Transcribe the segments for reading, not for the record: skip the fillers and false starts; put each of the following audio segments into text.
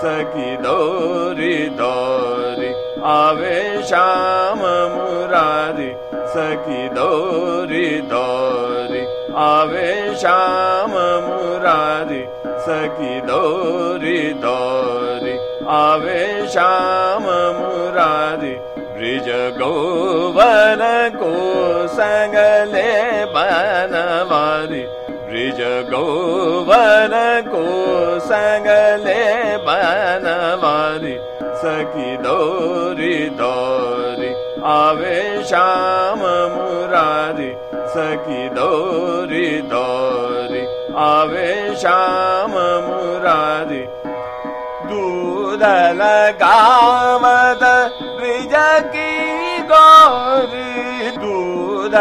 सखी दौरी दौरी आवे श्याम मुरारी, सखी दौरी दौरी आवे श्याम मुरारी, सखी दौरी दौरी आवे श्याम मुरारी। ब्रिज गौवन को संगले बनवारी, ब्रिज गौवन को संगले बनवारी, सखी दौरी दौरी आवे श्याम मुरारी, सखी दौरी दौरी आवे श्याम मुरारी। दूध लगावत ब्रिज की गौरी, दूध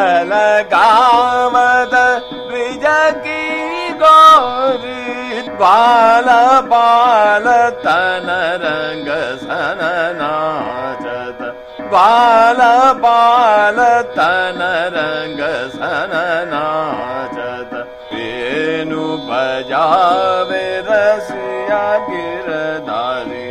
लगावत ब्रिज की गौरी, बाल बाल तन रंग सन नाचत, बाल बाल तन रंग सन नाचत। वेणु बजावे रसिया गिरधारी,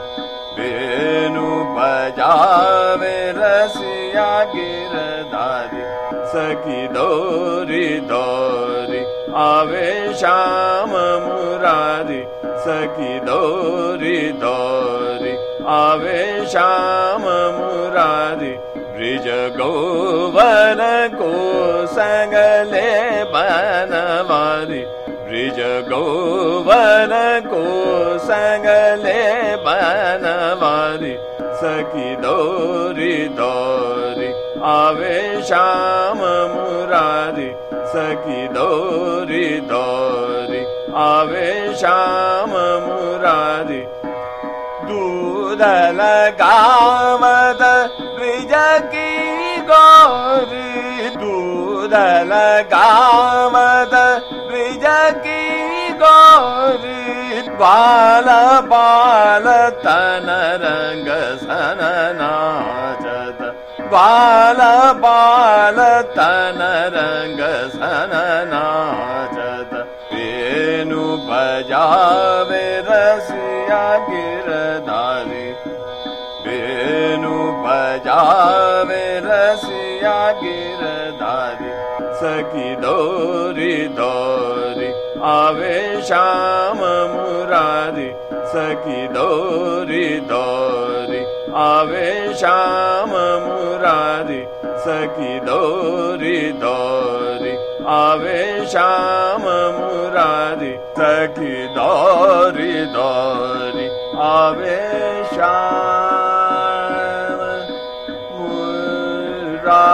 वेणु बजावे रसिया गिरधारी, सखी दौरी दौरी आवे श्याम मुरारी, सखी दौरी दौरी आवे श्याम मुरारी। ब्रिज गौवन को संगले बनवारी, ब्रिज गौवन को संगले बनवारी, सखी दौरी दौरी आवे श्याम मुरारी, सखी दौरी दौरी आवे श्याम मुरारी। दूध लगावत ब्रिज की गौरी, दूध लगावत ब्रिज की गौरी, बाल बाल तन रंग सन नाचत, बाल बाल तन रंग सन नाचत। वेणु बजावे रसिया गिरधारी, वेणु बजावे रसिया गिरधारी, सखी दौरी दौरी आवे श्याम मुरारी, सखी दौरी दौरी आवे श्याम मुरारी, सखी दौरी दौरी आवे श्याम मुरारी, सखी दौरी दौरी आवे श्याम मुरारी।